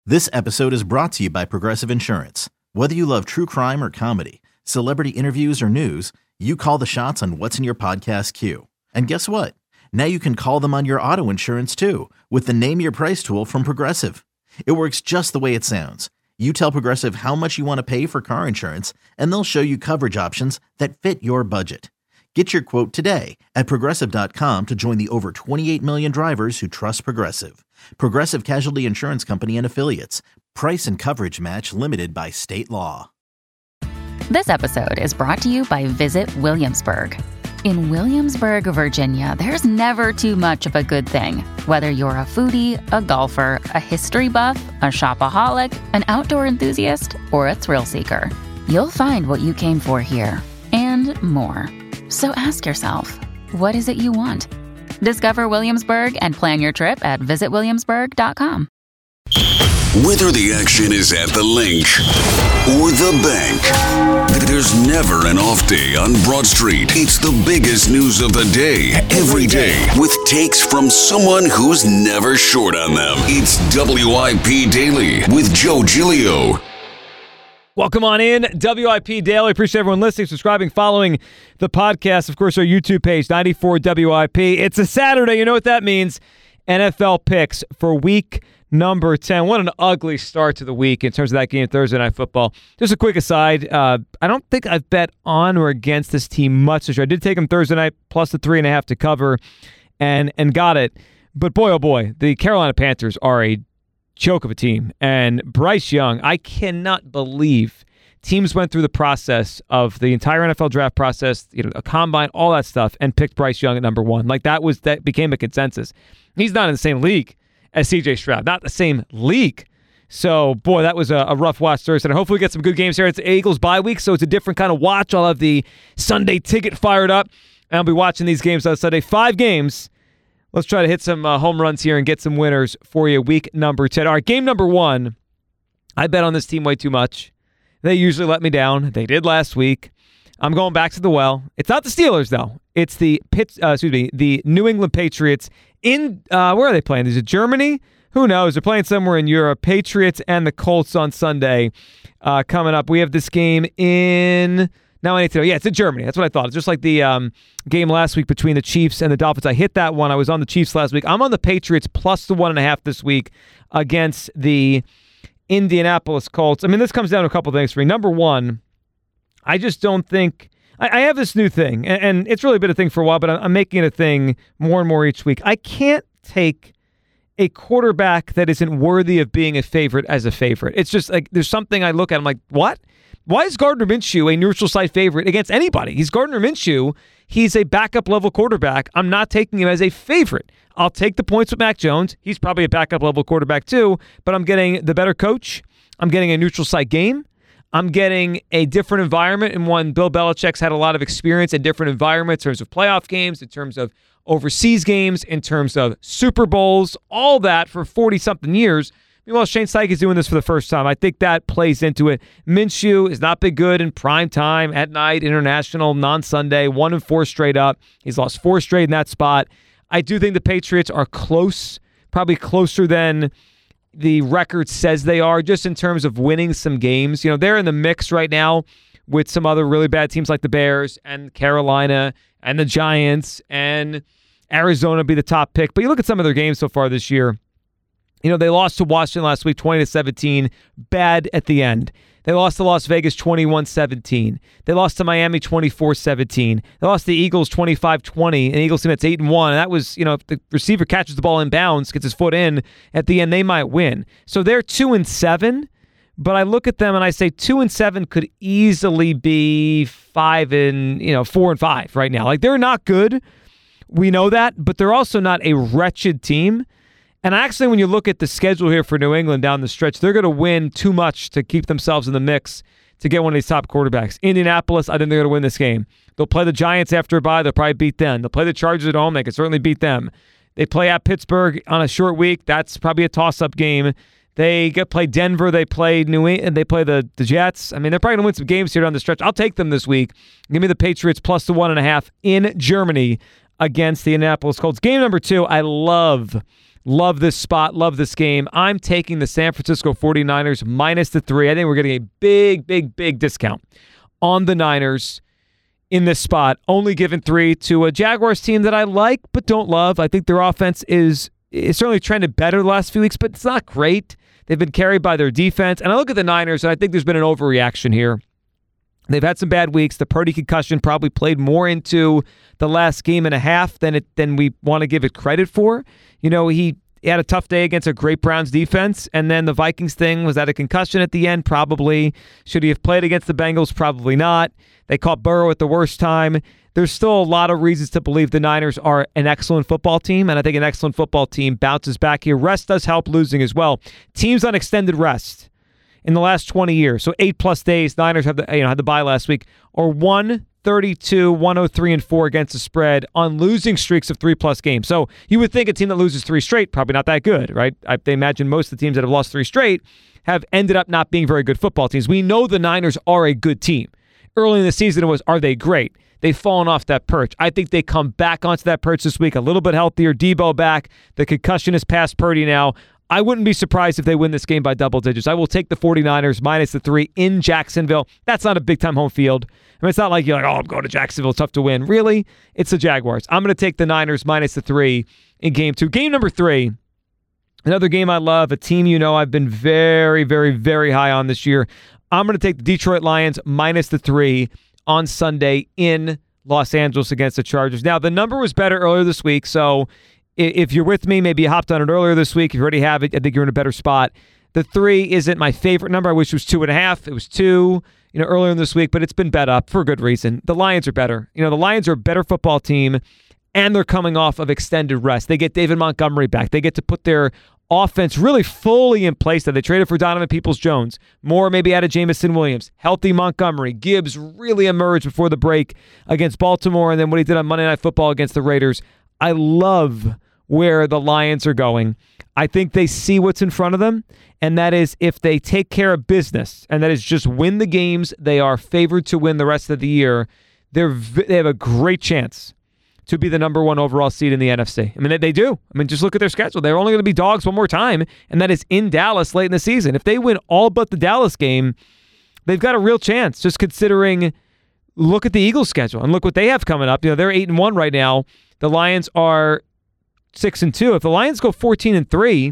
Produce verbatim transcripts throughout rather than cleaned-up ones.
This episode is brought to you by Progressive Insurance. Whether you love true crime or comedy, celebrity interviews or news, you call the shots on what's in your podcast queue. And guess what? Now you can call them on your auto insurance too with the Name Your Price tool from Progressive. It works just the way it sounds. You tell Progressive how much you want to pay for car insurance, and they'll show you coverage options that fit your budget. Get your quote today at Progressive dot com to join the over twenty-eight million drivers who trust Progressive. Progressive Casualty Insurance Company and Affiliates. Price and coverage match limited by state law. This episode is brought to you by Visit Williamsburg. In Williamsburg, Virginia, there's never too much of a good thing. Whether you're a foodie, a golfer, a history buff, a shopaholic, an outdoor enthusiast, or a thrill seeker, you'll find what you came for here and more. So ask yourself, what is it you want? Discover Williamsburg and plan your trip at visit williamsburg dot com. Whether the action is at the link or the bank, there's never an off day on Broad Street. It's the biggest news of the day, every day, with takes from someone who's never short on them. It's W I P Daily with Joe Giglio. Welcome on in, W I P Daily. Appreciate everyone listening, subscribing, following the podcast. Of course, our YouTube page, ninety-four W I P. It's a Saturday. You know what that means. N F L picks for week number ten. What an ugly start to the week in terms of that game, Thursday Night Football. Just a quick aside. Uh, I don't think I've bet on or against this team much this year. I did take them Thursday night plus the three and a half to cover and, and got it. But boy, oh boy, the Carolina Panthers are a joke of a team. And Bryce Young, I cannot believe teams went through the process of the entire N F L draft process, you know, a combine, all that stuff, and picked Bryce Young at number one. Like that was that became a consensus. He's not in the same league as C J Stroud, not the same league. So, boy, that was a, a rough watch Thursday. And hopefully we get some good games here. It's the Eagles bye week, so it's a different kind of watch. I'll have the Sunday ticket fired up, and I'll be watching these games on Sunday. Five games. Let's try to hit some uh, home runs here and get some winners for you. Week number ten. All right, game number one. I bet on this team way too much. They usually let me down. They did last week. I'm going back to the well. It's not the Steelers, though. It's the Pitt, uh, excuse me, the New England Patriots in, uh, where are they playing? Is it Germany? Who knows? They're playing somewhere in Europe. Patriots and the Colts on Sunday uh, coming up. We have this game in... Now I need to know. Yeah, it's in Germany. That's what I thought. It's just like the um, game last week between the Chiefs and the Dolphins. I hit that one. I was on the Chiefs last week. I'm on the Patriots plus the one and a half this week against the Indianapolis Colts. I mean, this comes down to a couple things for me. Number one, I just don't think... I, I have this new thing, and, and it's really been a thing for a while, but I'm, I'm making it a thing more and more each week. I can't take a quarterback that isn't worthy of being a favorite as a favorite. It's just like there's something I look at, I'm like, what? Why is Gardner Minshew a neutral site favorite against anybody? He's Gardner Minshew. He's a backup level quarterback. I'm not taking him as a favorite. I'll take the points with Mac Jones. He's probably a backup level quarterback too, but I'm getting the better coach. I'm getting a neutral site game. I'm getting a different environment, and one Bill Belichick's had a lot of experience in different environments in terms of playoff games, in terms of overseas games, in terms of Super Bowls, all that for forty-something years. Meanwhile, Shane Steichen is doing this for the first time. I think that plays into it. Minshew has not been good in prime time, at night, international, non-Sunday, one and four straight up. He's lost four straight in that spot. I do think the Patriots are close, probably closer than the record says they are, just in terms of winning some games. You know, they're in the mix right now with some other really bad teams like the Bears and Carolina and the Giants, and Arizona be the top pick. But you look at some of their games so far this year. You know, they lost to Washington last week, twenty to seventeen. Bad at the end. They lost to Las Vegas, twenty-one seventeen. They lost to Miami, twenty-four seventeen. They lost to the Eagles, twenty-five twenty. And the Eagles team that's eight and one. And that was, you know, if the receiver catches the ball in bounds, gets his foot in, at the end, they might win. So they're two and seven. But I look at them and I say two and seven could easily be five and, you know, four and five right now. Like, they're not good. We know that, but they're also not a wretched team. And actually, when you look at the schedule here for New England down the stretch, they're going to win too much to keep themselves in the mix to get one of these top quarterbacks. Indianapolis, I think they're going to win this game. They'll play the Giants after a bye. They'll probably beat them. They'll play the Chargers at home. They can certainly beat them. They play at Pittsburgh on a short week. That's probably a toss-up game. They get play Denver. They play New England. They play the, the Jets. I mean, they're probably going to win some games here down the stretch. I'll take them this week. Give me the Patriots plus the one and a half in Germany against the Indianapolis Colts. Game number two, I love Love this spot. Love this game. I'm taking the San Francisco forty-niners minus the three. I think we're getting a big, big, big discount on the Niners in this spot. Only giving three to a Jaguars team that I like but don't love. I think their offense is, is certainly trended better the last few weeks, but it's not great. They've been carried by their defense. And I look at the Niners, and I think there's been an overreaction here. They've had some bad weeks. The Purdy concussion probably played more into the last game and a half than it than we want to give it credit for. You know, he, he had a tough day against a great Browns defense, and then the Vikings thing, was that a concussion at the end? Probably. Should he have played against the Bengals? Probably not. They caught Burrow at the worst time. There's still a lot of reasons to believe the Niners are an excellent football team, and I think an excellent football team bounces back here. Rest does help losing as well. Teams on extended rest in the last twenty years, so eight plus days, Niners have the you know had the bye last week, or one thirty-two, one oh three, and four against the spread on losing streaks of three plus games. So you would think a team that loses three straight, probably not that good, right? I they imagine most of the teams that have lost three straight have ended up not being very good football teams. We know the Niners are a good team. Early in the season, it was, are they great? They've fallen off that perch. I think they come back onto that perch this week, a little bit healthier. Debo back. The concussion is past Purdy now. I wouldn't be surprised if they win this game by double digits. I will take the forty-niners minus the three in Jacksonville. That's not a big-time home field. I mean, it's not like you're like, oh, I'm going to Jacksonville. It's tough to win. Really? It's the Jaguars. I'm going to take the Niners minus the three in game two. Game number three, another game I love, a team you know I've been very, very, very high on this year. I'm going to take the Detroit Lions minus the three on Sunday in Los Angeles against the Chargers. Now, the number was better earlier this week, so if you're with me, maybe you hopped on it earlier this week. If you already have it, I think you're in a better spot. The three isn't my favorite number. I wish it was two and a half. It was two, you know, earlier in this week, but it's been bet up for a good reason. The Lions are better. You know, the Lions are a better football team, and they're coming off of extended rest. They get David Montgomery back. They get to put their offense really fully in place. That they traded for Donovan Peoples-Jones. Moore maybe added Jameson Williams. Healthy Montgomery. Gibbs really emerged before the break against Baltimore, and then what he did on Monday Night Football against the Raiders. I love where the Lions are going. I think they see what's in front of them, and that is if they take care of business, and that is just win the games they are favored to win the rest of the year, they're they have a great chance to be the number one overall seed in the N F C. I mean, they, they do. I mean, just look at their schedule. They're only going to be dogs one more time, and that is in Dallas late in the season. If they win all but the Dallas game, they've got a real chance, just considering, look at the Eagles' schedule, and look what they have coming up. You know, they're eight and one right now. The Lions are six and two. If the Lions go fourteen and three,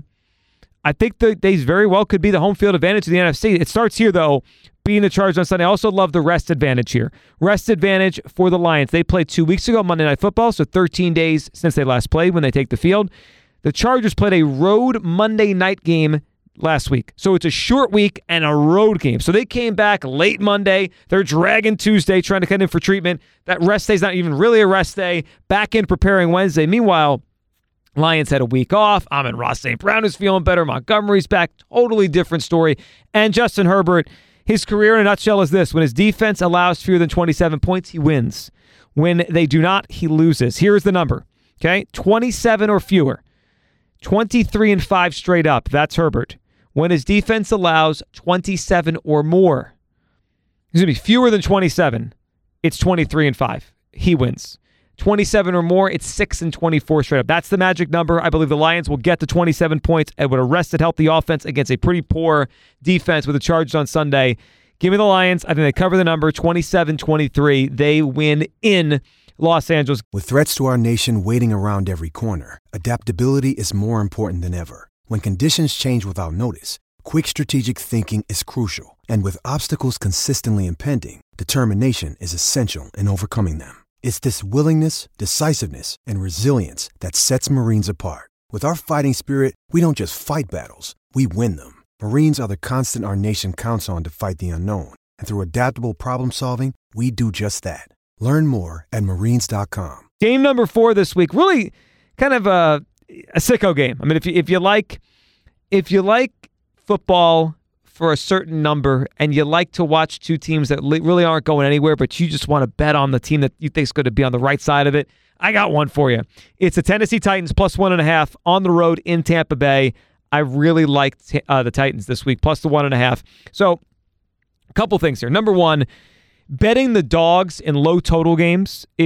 I think that they very well could be the home field advantage of the N F C. It starts here, though, being the Chargers on Sunday. I also love the rest advantage here. Rest advantage for the Lions. They played two weeks ago, Monday Night Football, so thirteen days since they last played when they take the field. The Chargers played a road Monday night game last week. So it's a short week and a road game. So they came back late Monday. They're dragging Tuesday, trying to cut in for treatment. That rest day's not even really a rest day. Back in preparing Wednesday. Meanwhile, Lions had a week off. Amon-Ra Saint Brown is feeling better. Montgomery's back. Totally different story. And Justin Herbert, his career in a nutshell is this. When his defense allows fewer than twenty-seven points, he wins. When they do not, he loses. Here's the number. Okay? twenty-seven or fewer. twenty-three and five straight up. That's Herbert. When his defense allows twenty-seven or more, it's going to be fewer than twenty-seven. It's twenty-three and five. He wins. twenty-seven or more, it's six and twenty-four straight up. That's the magic number. I believe the Lions will get to twenty-seven points and would arrest a healthy offense against a pretty poor defense with the Chargers on Sunday. Give me the Lions. I think they cover the number twenty-seven twenty-three. They win in Los Angeles. With threats to our nation waiting around every corner, adaptability is more important than ever. When conditions change without notice, quick strategic thinking is crucial. And with obstacles consistently impending, determination is essential in overcoming them. It's this willingness, decisiveness, and resilience that sets Marines apart. With our fighting spirit, we don't just fight battles, we win them. Marines are the constant our nation counts on to fight the unknown. And through adaptable problem solving, we do just that. Learn more at marines dot com. Game number four this week, really kind of a, a sicko game. I mean, if you, if you like, if you like football for a certain number, and you like to watch two teams that li- really aren't going anywhere, but you just want to bet on the team that you think is going to be on the right side of it, I got one for you. It's the Tennessee Titans plus one and a half on the road in Tampa Bay. I really liked uh, the Titans this week, plus the one and a half. So a couple things here. Number one, betting the dogs in low total games is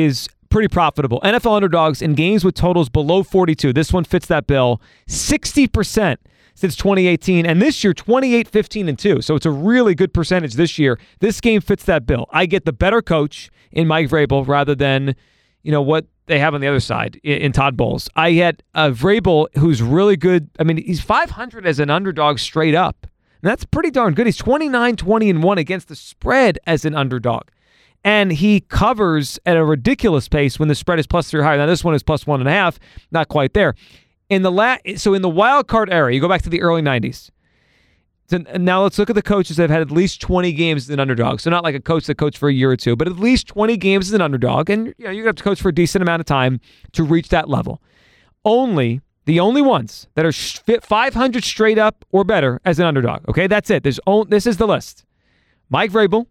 pretty profitable. N F L underdogs in games with totals below forty-two. This one fits that bill. sixty percent since twenty eighteen. And this year, twenty-eight, fifteen, and two. So it's a really good percentage this year. This game fits that bill. I get the better coach in Mike Vrabel rather than, you know, what they have on the other side in, in Todd Bowles. I had a Vrabel who's really good. I mean, he's five hundred as an underdog straight up. And that's pretty darn good. He's twenty-nine, twenty, and one against the spread as an underdog. And he covers at a ridiculous pace when the spread is plus three or higher. Now, this one is plus one and a half, not quite there. In the la- So in the wild card era, you go back to the early nineties. So now let's look at the coaches that have had at least twenty games as an underdog. So not like a coach that coached for a year or two, but at least twenty games as an underdog. And you know, you're going to have to coach for a decent amount of time to reach that level. Only, the only ones that are five hundred straight up or better as an underdog. Okay, that's it. There's only, This is the list. Mike Vrabel,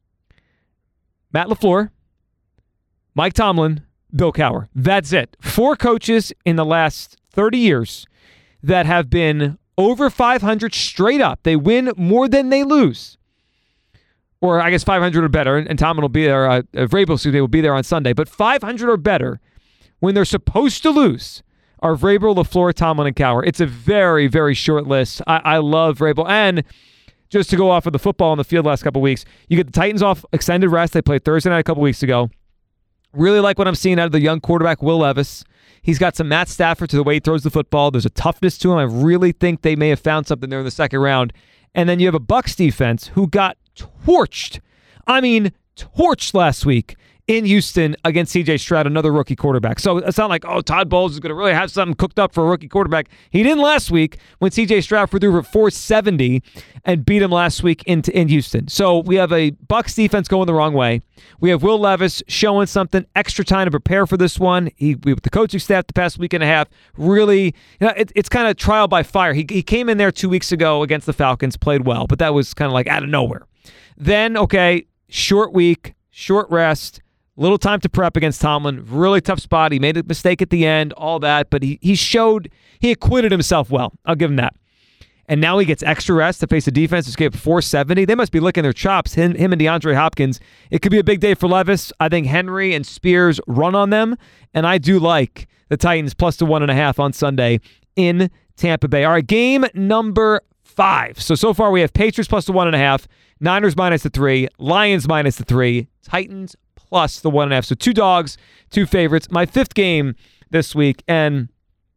Matt LaFleur, Mike Tomlin, Bill Cowher. That's it. Four coaches in the last thirty years that have been over five hundred straight up. They win more than they lose. Or I guess five hundred or better, and Tomlin will be there, uh, Vrabel, excuse me, will be there on Sunday. But five hundred or better when they're supposed to lose are Vrabel, LaFleur, Tomlin, and Cowher. It's a very, very short list. I, I love Vrabel. And just to go off of the football on the field last couple weeks, you get the Titans off extended rest. They played Thursday night a couple weeks ago. Really like what I'm seeing out of the young quarterback, Will Levis. He's got some Matt Stafford to the way he throws the football. There's a toughness to him. I really think they may have found something there in the second round. And then you have a Bucs defense who got torched. I mean, torched last week in Houston against C J Stroud, another rookie quarterback. So it's not like, oh, Todd Bowles is going to really have something cooked up for a rookie quarterback. He didn't last week when C J Stroud threw for four seventy and beat him last week in, in Houston. So we have a Bucs defense going the wrong way. We have Will Levis showing something, extra time to prepare for this one. He, with the coaching staff the past week and a half, really, you know, it, it's kind of trial by fire. He, he came in there two weeks ago against the Falcons, played well, but that was kind of like out of nowhere. Then, okay, short week, short rest, little time to prep against Tomlin. Really tough spot. He made a mistake at the end, all that, but he he showed, he acquitted himself well. I'll give him that. And now he gets extra rest to face a defense that's gave four seventy. They must be licking their chops, him, him and DeAndre Hopkins. It could be a big day for Levis. I think Henry and Spears run on them, and I do like the Titans plus the one and a half on Sunday in Tampa Bay. All right, game number five. So, so far we have Patriots plus the one and a half, Niners minus the three, Lions minus the three, Titans plus the one and a half. So two dogs, two favorites. My fifth game this week, and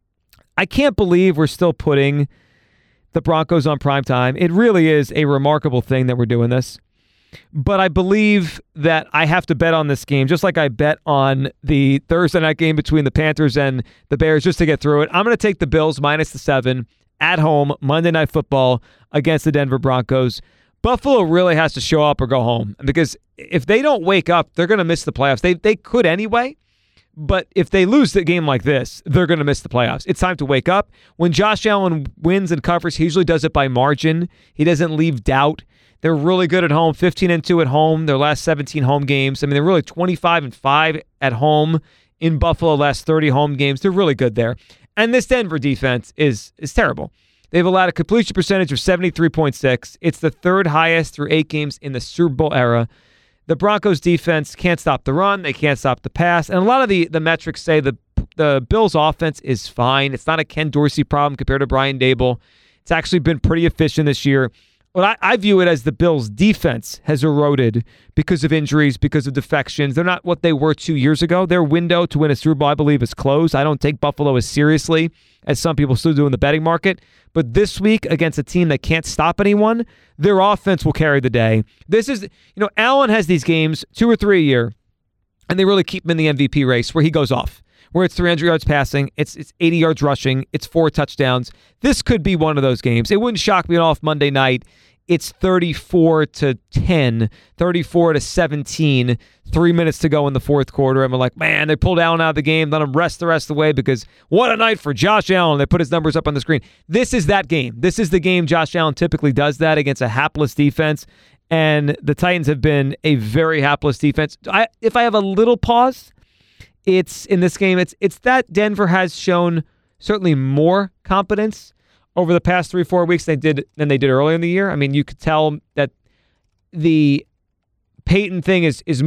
I can't believe we're still putting the Broncos on primetime. It really is a remarkable thing that we're doing this. But I believe that I have to bet on this game, just like I bet on the Thursday night game between the Panthers and the Bears just to get through it. I'm going to take the Bills minus the seven at home, Monday Night Football against the Denver Broncos. Buffalo really has to show up or go home, because if they don't wake up, they're going to miss the playoffs. They they could anyway, but if they lose the game like this, they're going to miss the playoffs. It's time to wake up. When Josh Allen wins and covers, he usually does it by margin. He doesn't leave doubt. They're really good at home, fifteen and two at home, their last seventeen home games. I mean, they're really twenty-five and five at home in Buffalo, last thirty home games. They're really good there. And this Denver defense is is terrible. They've allowed a completion percentage of seventy-three point six. It's the third highest through eight games in the Super Bowl era. The Broncos defense can't stop the run. They can't stop the pass. And a lot of the, the metrics say the, the Bills offense is fine. It's not a Ken Dorsey problem compared to Brian Daboll. It's actually been pretty efficient this year. But I, I view it as the Bills' defense has eroded because of injuries, because of defections. They're not what they were two years ago. Their window to win a Super Bowl, I believe, is closed. I don't take Buffalo as seriously as some people still do in the betting market. But this week, against a team that can't stop anyone, their offense will carry the day. This is, you know, Allen has these games, two or three a year, and they really keep him in the M V P race where he goes off, where it's three hundred yards passing, it's it's eighty yards rushing, it's four touchdowns. This could be one of those games. It wouldn't shock me at all if Monday night it's thirty-four to ten, thirty-four to seventeen, three minutes to go in the fourth quarter. And we're like, man, they pulled Allen out of the game, let him rest the rest of the way, because what a night for Josh Allen. They put his numbers up on the screen. This is that game. This is the game Josh Allen typically does that against a hapless defense. And the Titans have been a very hapless defense. I, if I have a little pause, it's in this game, it's it's that Denver has shown certainly more competence over the past three, four weeks they did than they did earlier in the year. I mean, you could tell that the Peyton thing is is moving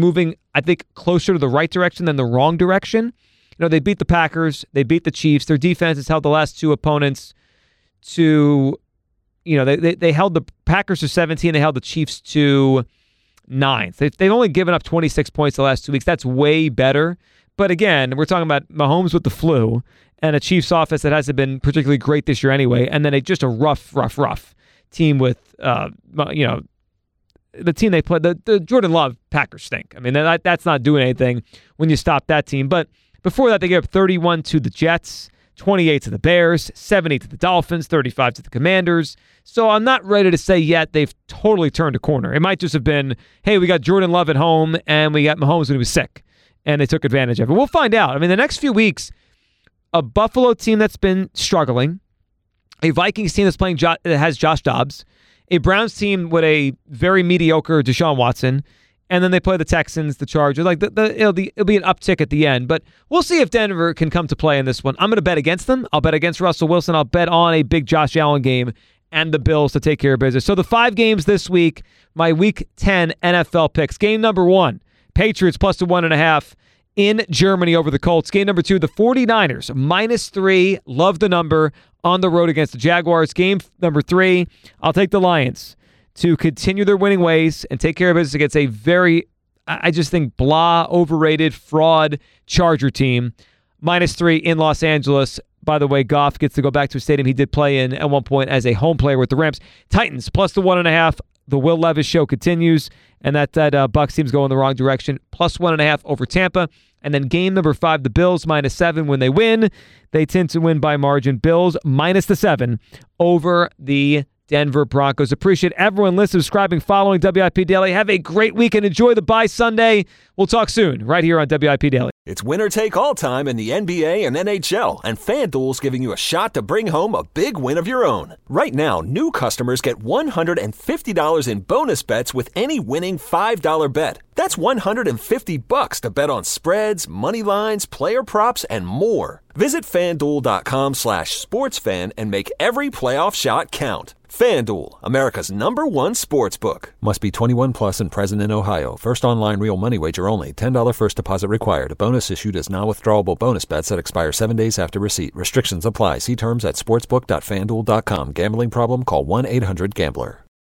I think, closer to the right direction than the wrong direction. You know, they beat the Packers. They beat the Chiefs. Their defense has held the last two opponents to, you know, they they, they held the Packers to seventeen. They held the Chiefs to nine. They've, they've only given up twenty-six points the last two weeks. That's way better. But again, we're talking about Mahomes with the flu and a Chiefs offense that hasn't been particularly great this year anyway, and then a, just a rough, rough, rough team with, uh, you know, the team they played, the, the Jordan Love Packers stink. I mean, that that's not doing anything when you stop that team. But before that, they gave up thirty-one to the Jets, twenty-eight to the Bears, seventy to the Dolphins, thirty-five to the Commanders. So I'm not ready to say yet they've totally turned a corner. It might just have been, hey, we got Jordan Love at home and we got Mahomes when he was sick, and they took advantage of it. We'll find out. I mean, the next few weeks, a Buffalo team that's been struggling, a Vikings team that's playing jo- that has Josh Dobbs, a Browns team with a very mediocre Deshaun Watson, and then they play the Texans, the Chargers. Like the, the, it'll, be, it'll be an uptick at the end, but we'll see if Denver can come to play in this one. I'm going to bet against them. I'll bet against Russell Wilson. I'll bet on a big Josh Allen game and the Bills to take care of business. So the five games this week, my Week ten N F L picks. Game number one, Patriots plus the one and a half in Germany over the Colts. Game number two, the 49ers minus three. Love the number on the road against the Jaguars. Game number three, I'll take the Lions to continue their winning ways and take care of business against a very, I just think, blah, overrated, fraud Charger team. Minus three in Los Angeles. By the way, Goff gets to go back to a stadium he did play in at one point as a home player with the Rams. Titans plus the one and a half. The Will Levis show continues, and that, that uh, Bucs team's going the wrong direction. Plus one and a half over Tampa. And then game number five, the Bills minus seven. When they win, they tend to win by margin. Bills minus the seven over the Denver Broncos. Appreciate everyone listening, subscribing, following W I P Daily. Have a great week and enjoy the bye Sunday. We'll talk soon right here on W I P Daily. It's winner take all time in the N B A and N H L, and FanDuel's giving you a shot to bring home a big win of your own. Right now, new customers get one hundred fifty dollars in bonus bets with any winning five dollar bet. That's one hundred fifty bucks to bet on spreads, money lines, player props, and more. Visit FanDuel.com slash sportsfan and make every playoff shot count. FanDuel, America's number one sportsbook. Must be twenty-one plus and present in Ohio. First online real money wager only. ten dollars first deposit required. A bonus issued as non-withdrawable bonus bets that expire seven days after receipt. Restrictions apply. See terms at sportsbook dot fanduel dot com. Gambling problem? Call one eight hundred gambler.